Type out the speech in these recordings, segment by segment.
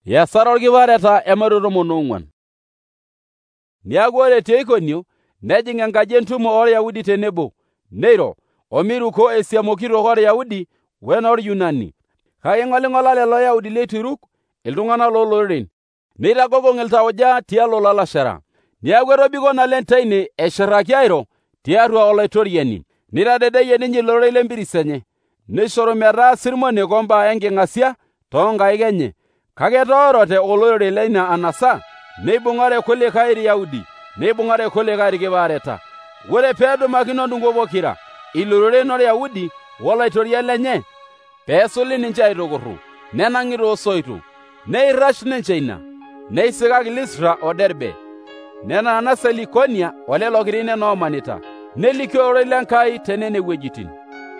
Yesara orkipareta emato 14. Niaku ore Teikonio nejing enkaji entumo Orayahudi tenebo, neiro omiruko esiamokito Orayahudi wenoorYunani. Kake ng'oling'ola lelo Yahudi leitu iruk iltung'anak looloreren, neitagogong iltauja tialo lalashera. Niaku etobiko naleng teine eshiraki airo tiatua olaitoriani, neitadedeyie ninye ilororei lempiris enye, neishoru metaa sirmonek ombaa enking'asia toonkaik enye. Kake etoorote olorere leina anasa, neibung'are kulikae Iryaudi, neibung'are kulikae irkipaareta. Ore peedumakino ndungo pokira, iloreren Orayahudi wolaitoriak lenye, peesuli ninche aitukurru, nenang'i toosoitok, neirash ninche ina, neisikaki Listra o Derbe, nenaanasa Likonia olelo kiti nenoomanita, nelikio ororei lenkai tenene wuejitin.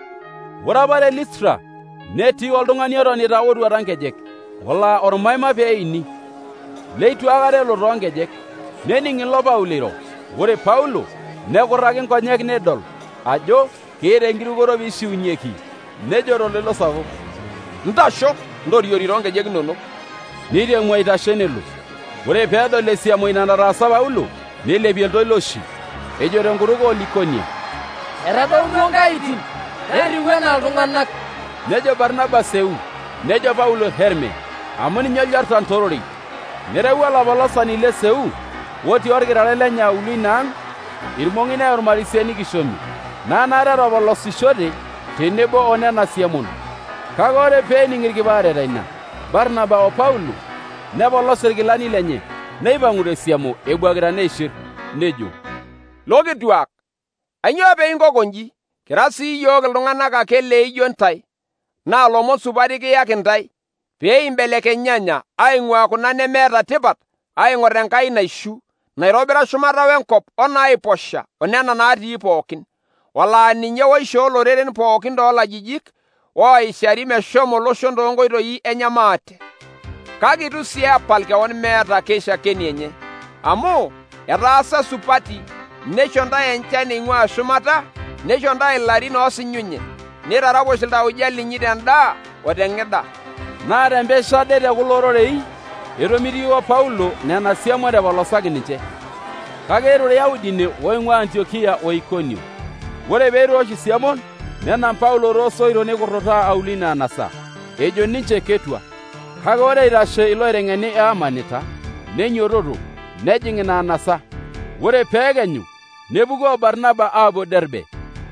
Ore apa te Listra netii oltung'ani otonita otuata nkejek, olaa ormaima peeini, leitu aikata elo toonkejek. Nening ilo Paulo eiro. Ore Paulo nekurraki nkonyek nedol ajo keeta enkirukoto piishiunyieki, nejo toltoilo sapuk, "Ntasho, ntoriori toonkejek inonok." Neiriamua aitashe nelo. Ore peedol esiamo ina nataasa Paulo, neilepie iltoilo oshi, ejo tenkutuk oolikonia, "Etadoutuo nkaitin, nerriu enaa iltung'anak." Nejo Barnaba Seu, nejo Paulo Herme, amu ninye olyorta ntororei. Nereu olapolosani le Seu, otii orkitare lenye auluo inaang', irmong'i neya ormarisiani kishomi, naanaare etapolosishote tenebo onena siamon. Kake ore peening irkipaareta ina, Barnaba o Paulo nepolos irkilani lenye, neipang'u tesiamo ebuakita neishir, nejo, "Lokituak, ainyoo peinkokonji? Kira sii yiok iltung'anak ake leijo ntai, naa lomon supati kiyaki ntai, pee imbelekenyanya aing'ua kuna nemeeta tipat aing'or Enkai naishu, naitobira shumata wenkop onaiposha onena naatii pookin, olaa ninye oishoo loreren pookin toolajijik ooishari meshomo loshon toonkoitoi enye maate. Kake itu sii epal keon meeta keishakeni enye, amu etaasa supati, neisho ntae enchan eing'ua shumata, neisho ntae ilarin oosinyunye, neitaraposh iltauja linyi tendaa o teng'ida." Naa tempesho ade tekulo ororei etomitio Paulo nena siamon epolosaki ninche. Kake eiro Iryaudi ine oing'ua Antiokia o Ikonio. Ore peiroosh siamon, nenam Paulo toosoito neikurrutaa auluo ina anasa, ejo ninche ketua. Kake ore eitashe iloiteng'eni eamanita, neinyototo, nejing ina anasa. Ore peekenyu, nepuku Barnaba aapuo Derbe.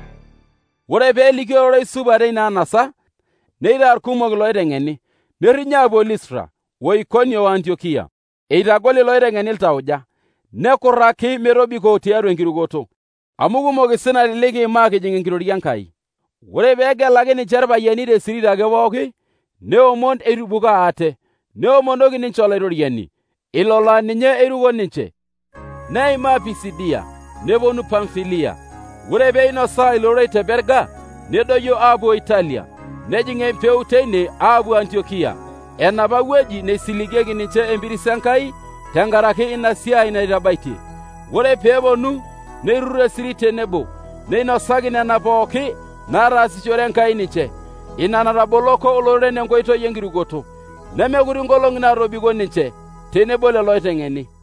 Ore peelikio ororei supat eina anasa, neitaa kumok iloiteng'eni, nerrinye aapuo Listra o Ikonio o Antiokia, eitagol iloiteng'eni iltauja, nekurraki metobiko tiatua enkirukoto, amu kumok isinari likiimaa kijing enkitoria Enkai. Ore peegelaki ninche irpayiani tesirit ake pooki, neomon eitubukaa ate, neomonoki ninche olaitoriani, ilo laa ninye eiruko ninche. Neimaa Pisidia, neponu Pamfilia. Ore peinosaa ilororei te Perga, nedoyio aapuo Italia, nejing empeut teine aapuo Antiokia, enapa wueji neisiligieki ninche empiris Enkai tenkaraki ina siai naitabaitie. Ore peeponu, neirurru esirit tenebo, neinosaki nena pooki nataasishore Enkai ninche, ina nataboloko oloreren enkoitoi enkirukoto, nemekuti nkolong'i naatobiko ninche tenebo lelo oiteng'eni.